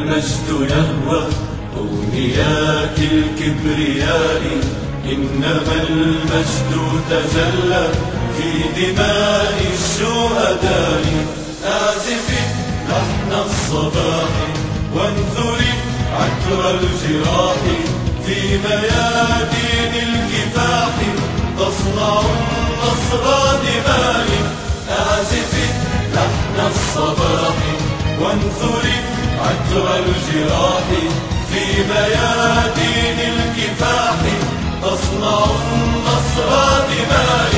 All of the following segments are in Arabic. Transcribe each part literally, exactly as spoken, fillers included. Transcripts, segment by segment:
المجد يهوى أمنيات الكبرياء، إنما المجد تجلى في دماء الشهداء. آزف لحن الصباح وانثري عطر الجراح، في ميادين الكفاح تصنع النصر دماء. آزف لحن الصباح وانثري عطر الجراح، في ميادين الكفاح تصنع النصر دماء.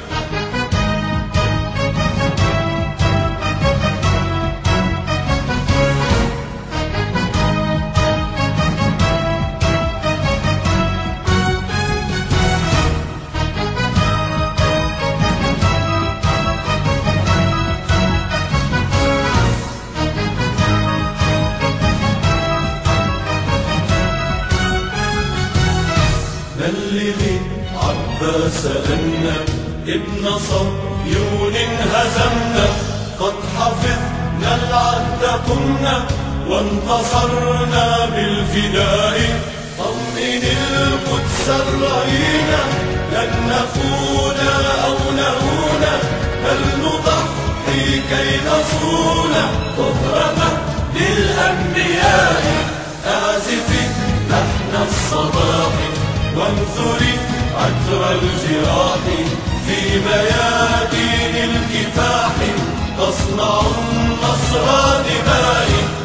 بلغي عباس أن ابن صهيون هزمنا، قد حفظنا العهد قمنا وانتصرنا بالفداء. طمئن القدس الرهينة، لن نخون أو نهون، بل نضحي كي نصون ظهر مهد الأنبياء. آزف لحن الصباح وانثري عطر الجراح، في ميادين الكفاح تصنع النصر دماء.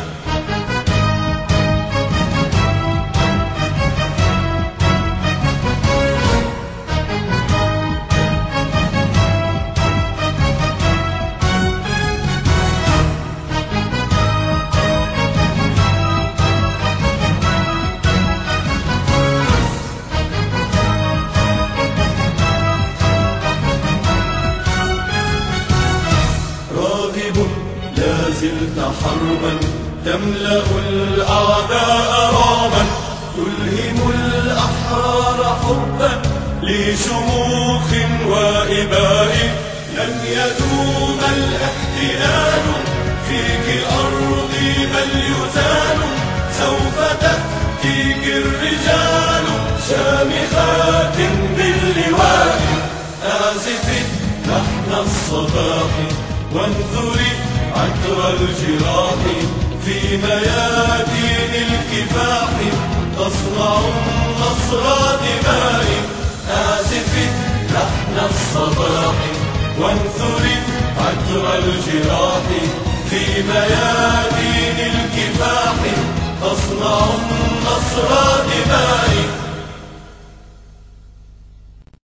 لا زلت حربا تملأ الأعداء رعبا، تلهم الأحرار حبا لشموخ وإباء. لن يدوم الاحتلال فيك أرضي بل يزال، سوف تأتيك الرجال شامخات باللواء. آزف لحن الصباح وانثري عطر الجراح، في ميادين الكفاح تصنع النصر دماء. آزف لحن الصباح وانثري عطر الجراح، في ميادين الكفاح تصنع النصر دماء.